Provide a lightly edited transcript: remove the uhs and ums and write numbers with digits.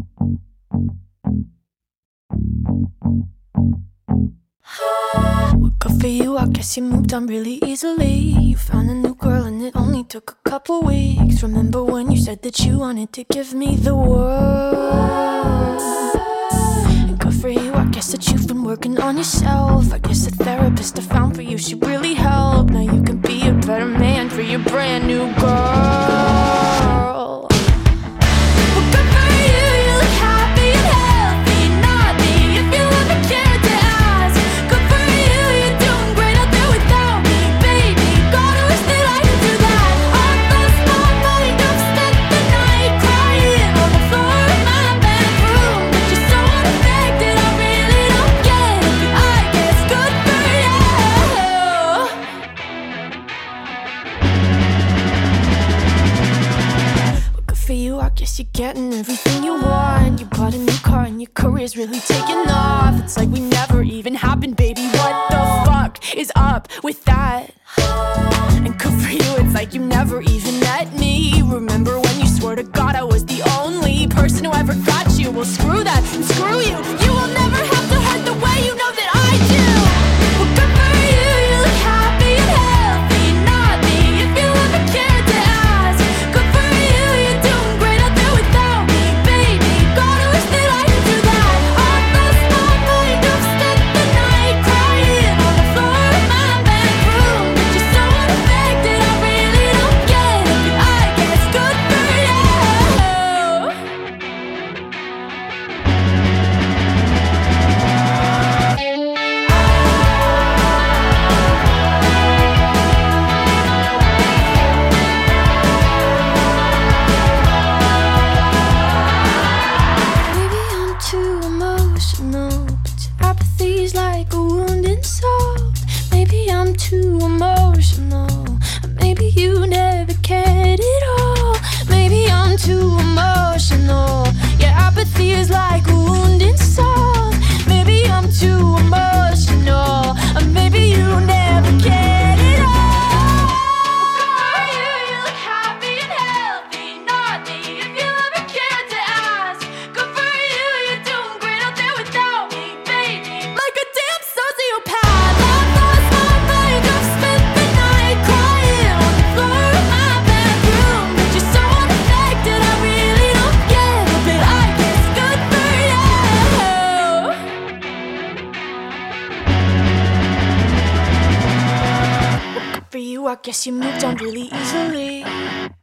Well, good for you, I guess you moved on really easily. You found a new girl and it only took a couple weeks. Remember when you said that you wanted to give me the world? And good for you, I guess that you've been working on yourself. I guess the therapist I found for you, she really helped. Now you can be a better man for your brand new girl. Well, good for you, you look happy and healthy. Not me, if you ever cared to ask. Good for you, you're doing great out there without me, baby. God, I wish that I could do that. I lost my mind, I've spent the night crying on the floor of my bedroom. But you're so unaffected, I really don't get it. But I guess good for you. Well, good for you, I guess you're getting everything you want. You bought a new car and your career's really taking off. It's like we never even happened, baby. What the fuck is up with that? And good for you, it's like you never even met me. Remember when you swore to God I was the only person who ever got you? Well, screw that and screw you. You will never have to hurt the way you know that I do. Well, good for you, you look happy and healthy. Not me, if you ever cared to ask. Good for you, you're doing great out there without me, baby. God, I wish that I could do that. I lost my mind, I've spent the night crying on the floor of my bedroom. But you're so unaffected, I really don't get it. But I guess good for you. Maybe I'm too emotional, but your apathy's like a wounded soul. Maybe I'm too emotional, or maybe you never cared at all. Maybe I'm too emotional, your apathy is like a wounded soul. Maybe I'm too emotional, or maybe you never cared at all. Good for you, you look happy and healthy. Not me, if you ever cared to ask. Good for you, you're doing great out there without me, baby. Like a damn sociopath, I've lost my mind. I've spent the night crying on the floor of my bedroom. But you're so unaffected, I really don't get it. But I guess good for you. Good for you, I guess you moved on really easily.